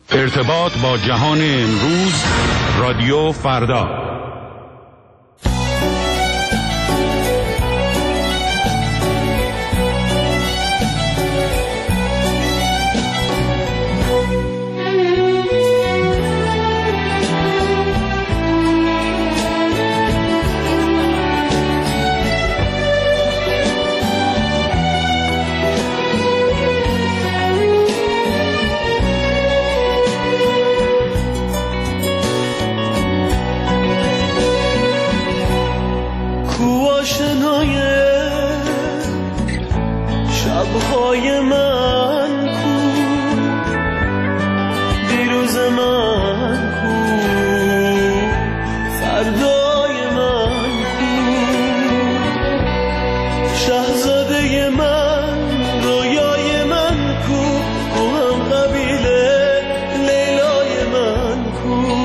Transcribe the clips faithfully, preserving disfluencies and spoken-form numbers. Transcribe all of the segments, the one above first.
ارتباط با جهان امروز، رادیو فردا. شبهای من کو، دیروز من کو، فردای من کو، شاهزاده من، رویای من کو، کو هم قبیله لیلای من کو.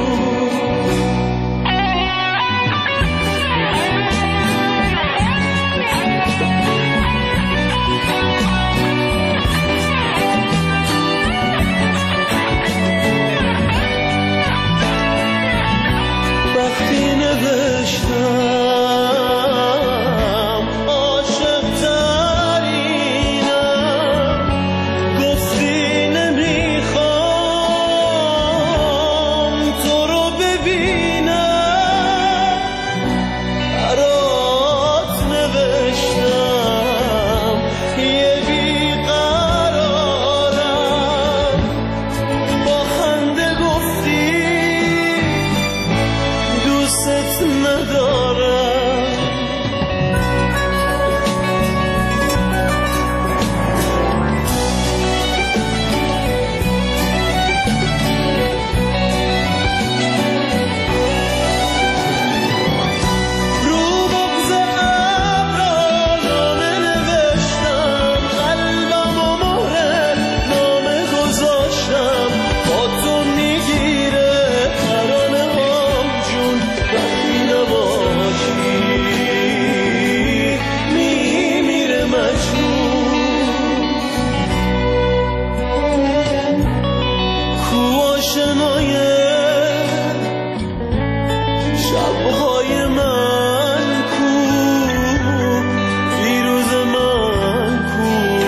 شبهای من کو، دیروز من کو،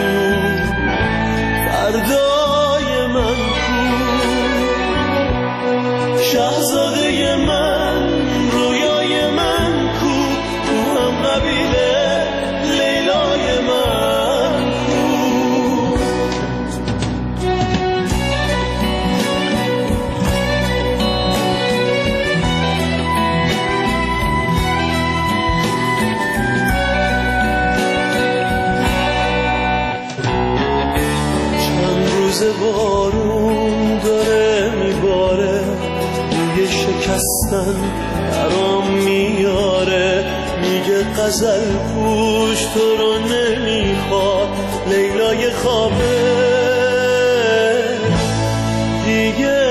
فردای من کو، شاهزاده من، رویای من کو، کو هم قبیله لیلای من کو. بارون داره میباره، روی شکستن برام میاره، میگه غزل پوش تو رو نمیخواد، لیلای خوابه دیگه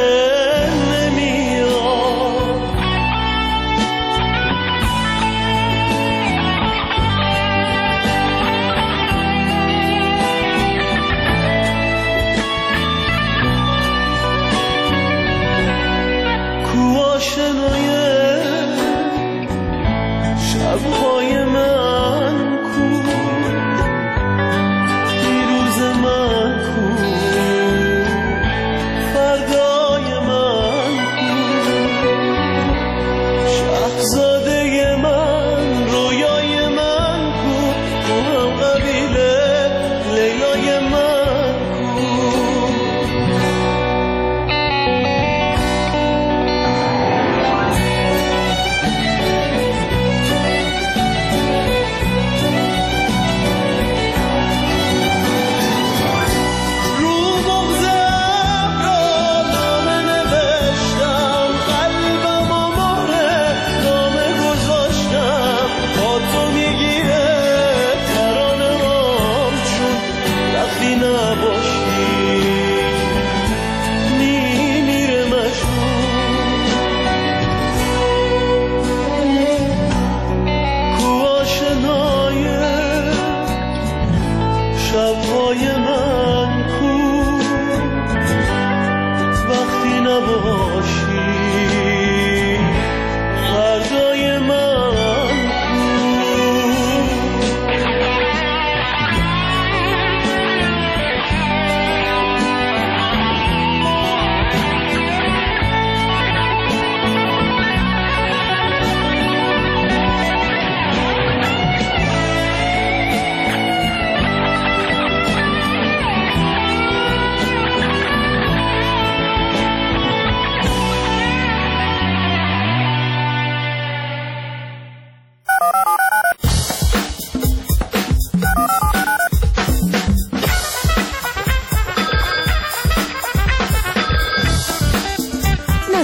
شبهای من کو، دیروز من کو.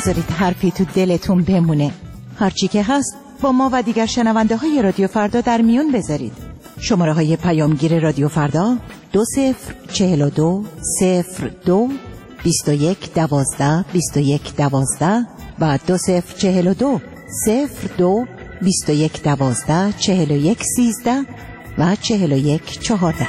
نذارید حرفی تو دلتون بمونه. هرچی که هست با ما و دیگر شنونده های رادیو فردا در میون بذارید. شماره های پیامگیر رادیو فردا دو صفر چهل و دو صفر دو بیست و یک دوازده بیست و یک دوازده و دو صفر چهل و دو صفر دو بیست و یک دوازده چهل و یک سیزده و چهل و یک چهارده.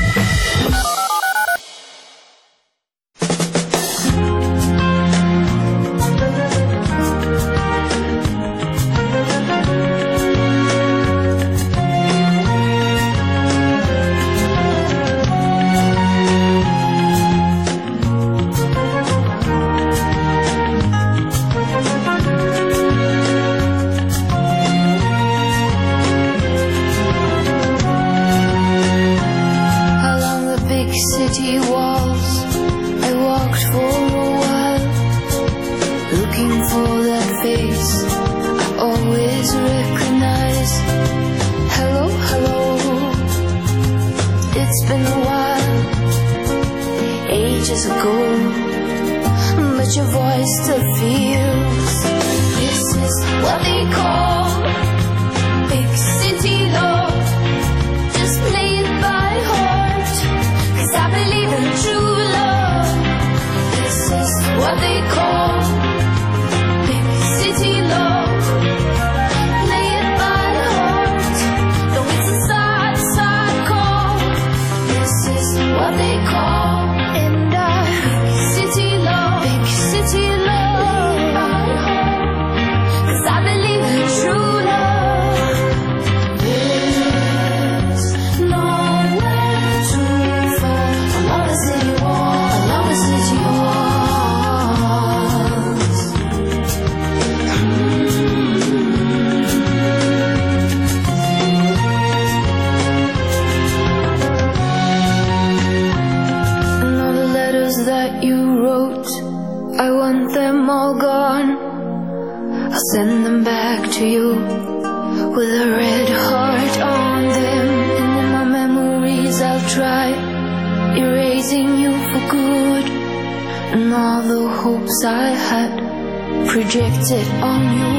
Projected on you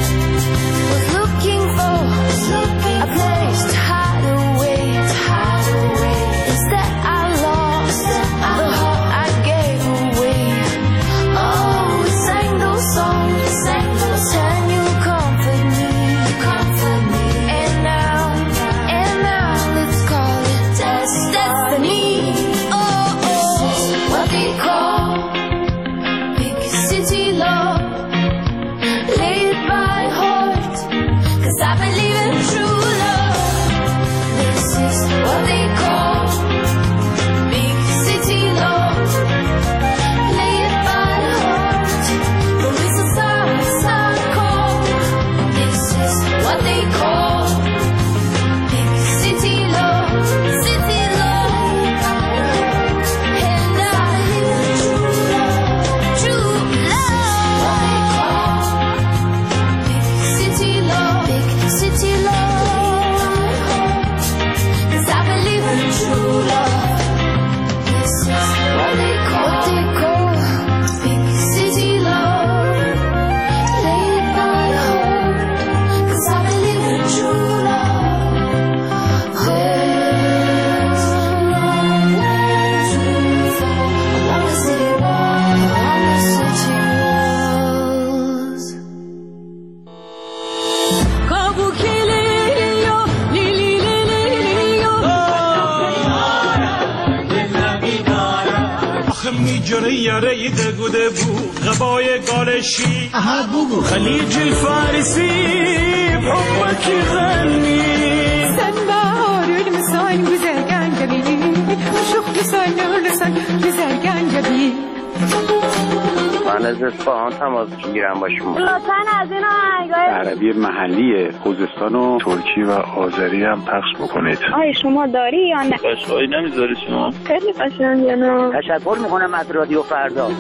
was looking for a place to hide away, to hide away. Instead I lost the heart I gave away. Oh, we sang those songs, we sang those and you comfort me, you comfort me. And now, and now let's call it destiny. Oh, oh, this is what they call big city love. I believe in true love. This is what they call big city love. Lay it by heart, though it's a sad, sad call. This is what they call big city love, city love. And I believe in true love, true love. What they call big city love. City love, 'cause I believe in true love. This is what they call, what they call big city love. Lay it by heart, 'cause I believe in true love. There's nowhere to fall along the city wall, along the city walls. میجره یاره دگوده بود غبای گالشی خلیج الفارسی بحبك يغني سنبار المسان güzelgen جبی شوخ لسان لسان güzelgen جبی من از اصفهان تماس میگیرم با شما. لطفاً از این آهنگای عربی محلی خوزستان و ترکی و آذری هم پخش بکنید. آیا شما داری یا نه؟ قشقایی نمیذاری شما؟ خیلی قشنگه نه. تشکر میکنم از رادیو فردا.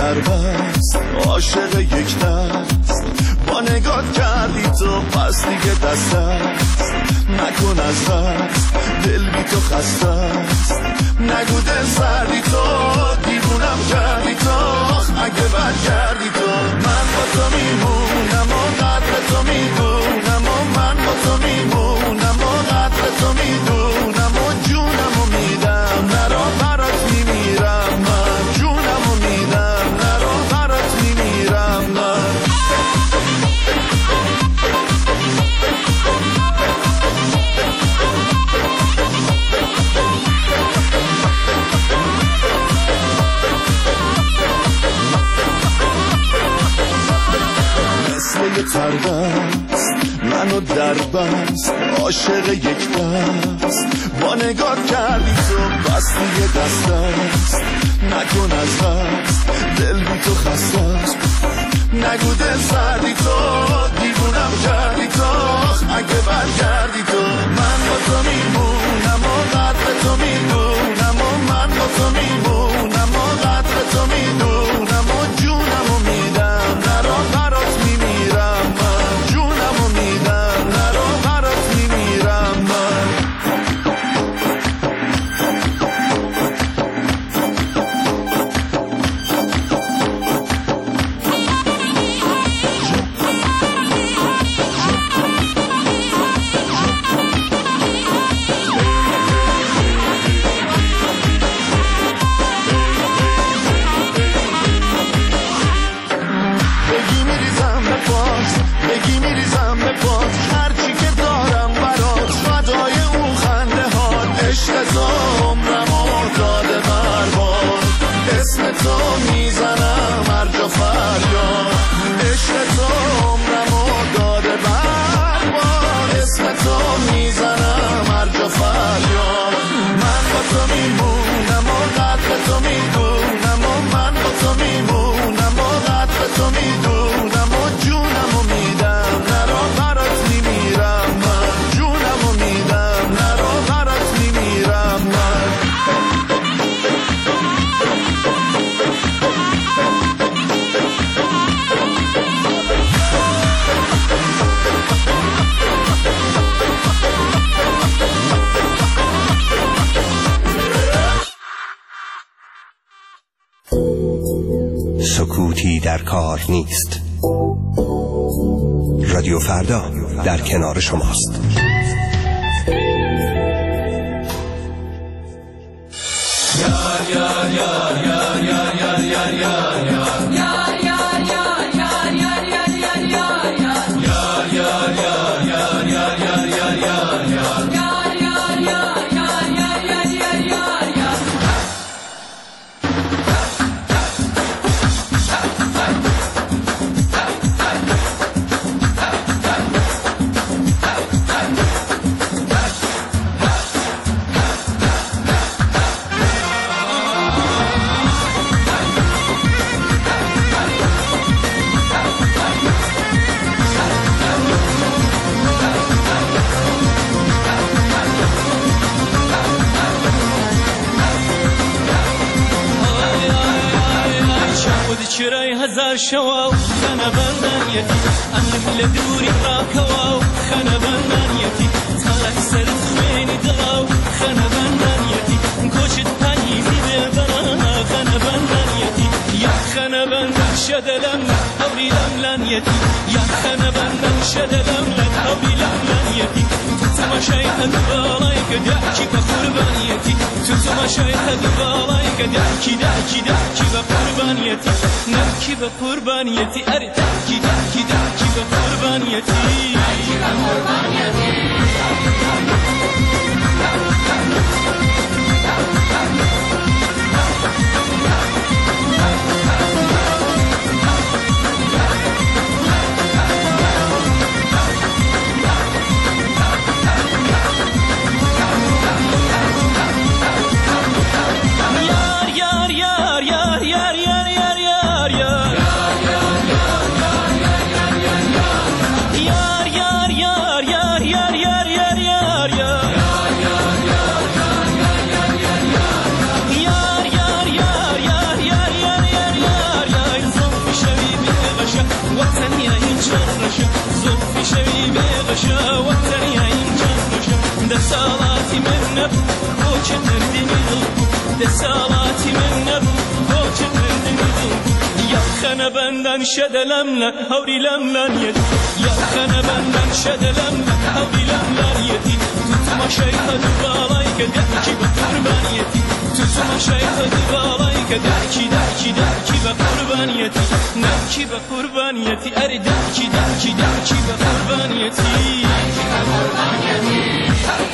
سربست عاشق یک دست با نگاه کردی تو پس دیگه دست است نکن از دست دل بی تو خسته است نگو دل سردی تو دیوونم کردی تو اگه برگردی تو من با تو میمونم و قدر تو میدونم و من با تو میمونم و قدر تو میدونم و جونم و میدم نرا برات میمیرم من جونم و میدم نرا برات میمیرم من مثل یه تردست منو در بست عاشق یک دست با نگاه کردی تو بس دیگه دست است نکن از دست دل بی تو خسته است نگو دل سردی تو دیوونم کردی تو اگه برگردی تو من با تو میمونم و قدر تو میدونم و من با تو میمونم و قدر تو میدونم و جونم و میدم نرا برات میمیرم من جونم و میدم نرا برات میمیرم من تو میزنم هر جا فریاد عشق تو عمرمو داده برباد اسم تو میزنم هر جا فریاد من با تو میمونم و قدر تو میدونم و من با تو میمونم و قدر تو میدونم و جونم و میدم نرا برات میمیرم من جونم و میدم نرا برات میمیرم من سکوتی در کار نیست. رادیو فردا در کنار شماست. یار یار یار یار یار یار یار یار چرای هزار شوا خنا بندانیتی امن لدوری راکوا خنا بندانیتی تلک سر خوینی دلاو خنا بندانیتی کوچت پاییزی به برا خنا بندانیتی یا خنا بندان شدلم اولی لملانیتی یا خنا بندان شدلم اولی لملانیتی تماشای هدوالای کداکی بقربانیتی تماشای هدوالای کداکی داکی داکی بقربانیتی نکی بقربانیتی اری داکی داکی داکی بقربانیتی داکی بقربانیتی نبود کوچه مردنی دل بود دسالاتی من نبود کوچه مردنی دل بود یخنه بندن شدلمله هوری لملن یدی یخنه بندن شدلمله هوری لملن یدی tutma şeytanı bağlayık der ki ve kurbaniyeti tutma şeytanı bağlayık der ki der ki der ki ve kurbaniyeti der ki ve kurbaniyeti er der ki der ki der ki ve kurbaniyeti der ki ve kurbaniyeti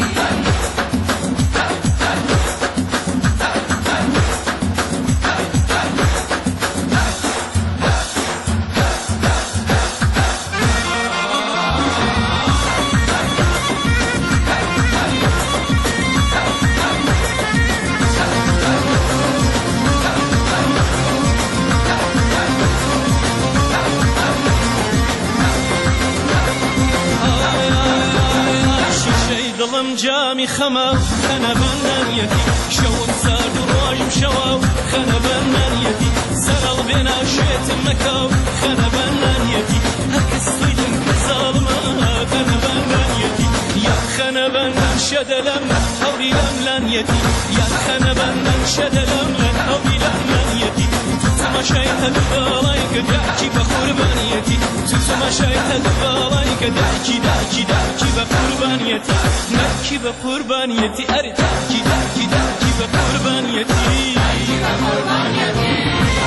جامي خما خنا بندن يدي شوم ساد رايم شواو خنا بندن يدي سرال بنا شيت مكاو خنا بندن يدي هكس صيدم ظالما خنا بندن يدي يا خنا بندن شدلم هوري لملن يدي يا خنا بندن شدلم هوري لملن يدي tutma şeytanı bağlayık der ki ve kurbaniyeti tutma şeytanı bağlayık der ki der ki der ki ve kurbaniyeti der ki ve kurbaniyeti er der ki der ki der ki ve kurbaniyeti der ki ve kurbaniyeti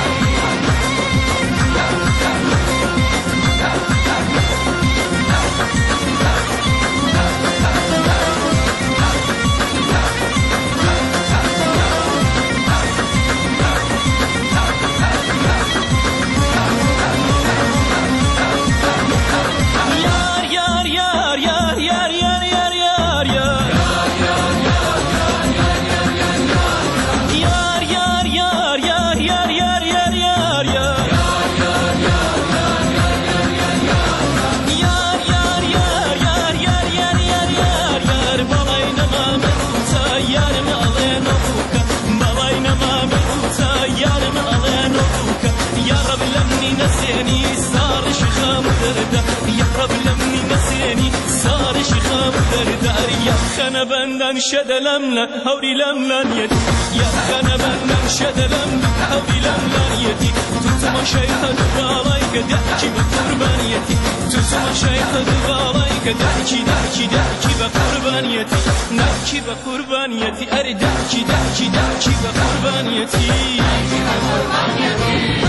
خنا بندن شدلمله هوری لملن یدی یا خنا بندن شدلمله هوری لملن یدی tutma şeytanı bağlayık der ki ve kurbaniyeti tutma şeytanı bağlayık der ki der ki der ki ve kurbaniyeti der ki ve kurbaniyeti er der ki der ki der ki ve kurbaniyeti der ki ve kurbaniyeti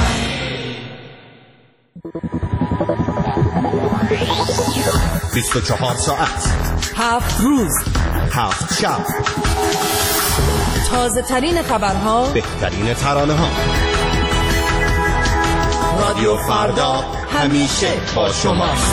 بیست و چهار ساعت هفت روز هفت شب تازه ترین خبرها بهترین ترانه ها رادیو فردا همیشه با شماست.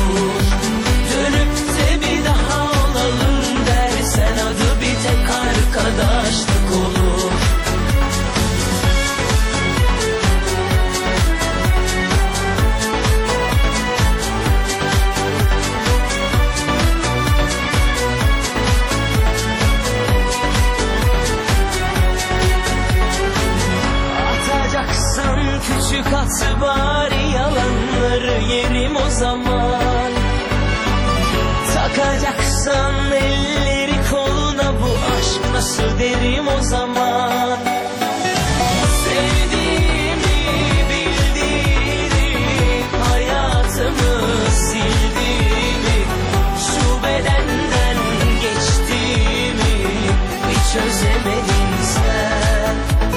Dönüp de bir daha olalım dersen adı bir tek arka bari yalanları yerim o zaman. Takacaksan elleri koluna bu aşk nasıl derim o zaman. Sevdiğimi bildiğini, hayatımı sildiğimi, şu bedenden geçtiğimi hiç çözemedin sen.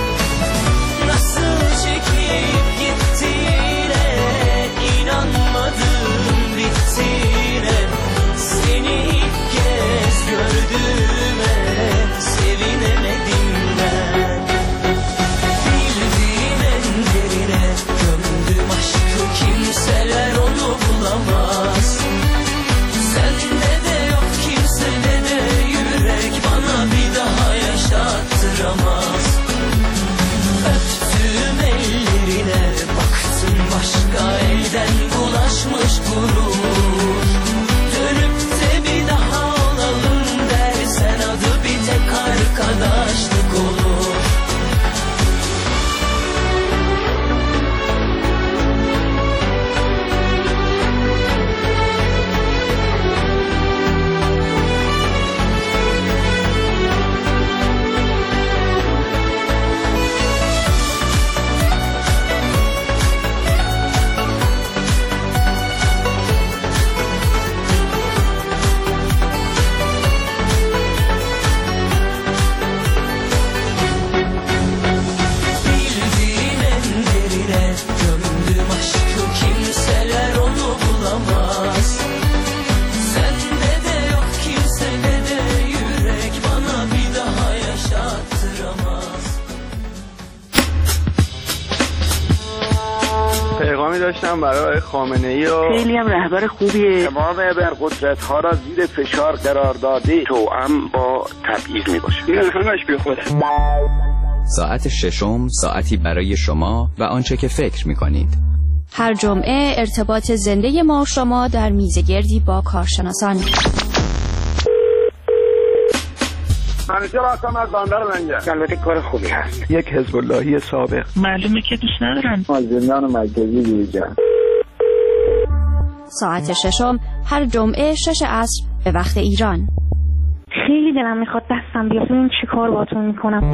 Nasıl çekip gittiğine inanmadım bittiğine. Seni ilk kez gördüğüme sevinemedim ben. Bildiğin en derine gömdüm aşkı, kimseler onu bulamaz. Sende de yok kimsede de yürek, bana bir daha yaşattıramaz. Öptüm ellerine, baktım başka elden bulaşmış gurur. Dönüp de bir daha olalım dersen adı bir tek arkadaşlık olur. Bildiğin en derine gömdüm aşkı, kimseler onu bulamaz. Sende de yok kimsede de yürek, bana bir daha yaşattıramaz. پیغامی داشتم برای خامنه‌ای و خیلی هم رهبر خوبیه. تمام ابرقدرت ها را زیر فشار قرار داده، توأم با تبعیض می باشه. این همش بی خوده. ساعت ششم ساعتی برای شما و آنچه که فکر می‌کنید. هر جمعه ارتباط زنده ما و شما در میزگردی با کارشناسان. همیشه راستم از باندر رنگه. البته کار خوبی هست. یک حزب اللهی سابق. معلومه که دوست ندارن. از زندان مرکزی دیجا. ساعت ششم هر جمعه شش عصر به وقت ایران. خیلی دلم میخواد دستم بیاد، ببین چی کار باتون میکنم.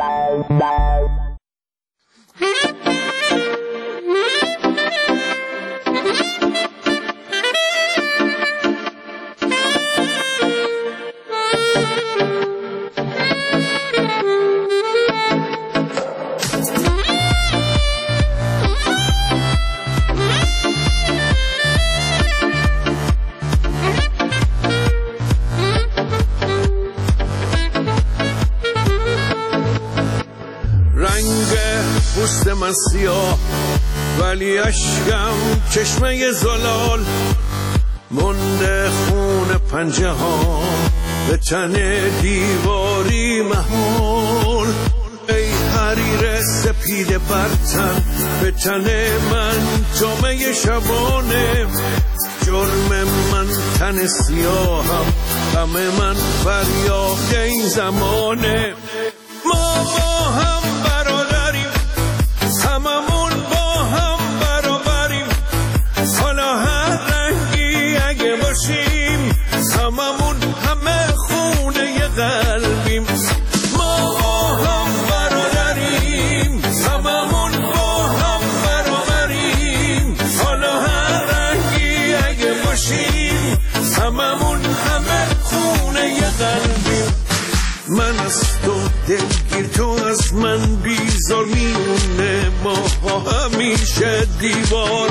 پوست من سیاه ولی اشکم چشمه زلال، مونده خون پنجه ها به تن دیواری محول. ای حریر سپید برتن به تن من جامعه شبانه، جرم من تن سیاهم، غم من فریاد این زمانه. ما با هم برادریم، هممون با هم برابریم، حالا هر رنگی اگه باشیم، هممون همه خونه قلبیم. ما با هم برادریم، هممون با هم برابریم، حالا هر رنگی اگه باشیم، هممون همه خونه قلبیم. من از تو دلگیر، تو از من بیزار، میونه ما همیشه دیوار.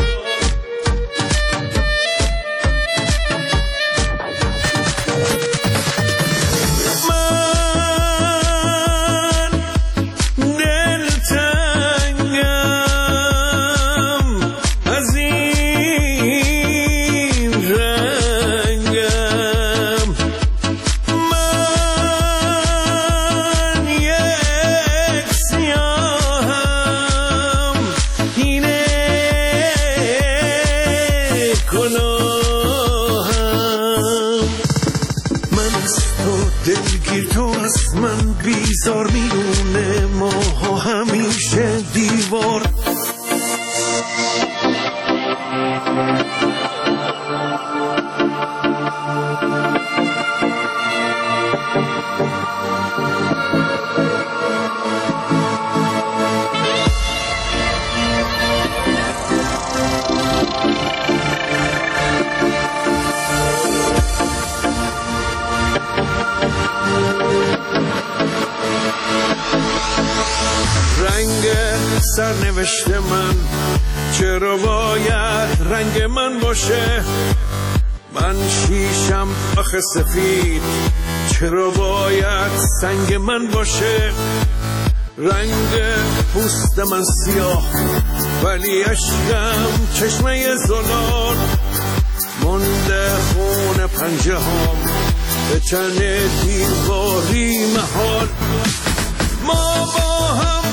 بیزار میونه ما همیشه دیوار. رنگ سرنوشت من چرا باید رنگ من باشه؟ من شیشم آخه سفید چرا باید سنگ من باشه؟ رنگ پوست من سیاه ولی عشقم چشمه زلال مونده خون پنجه هم به چن دیواری محال. ما با هم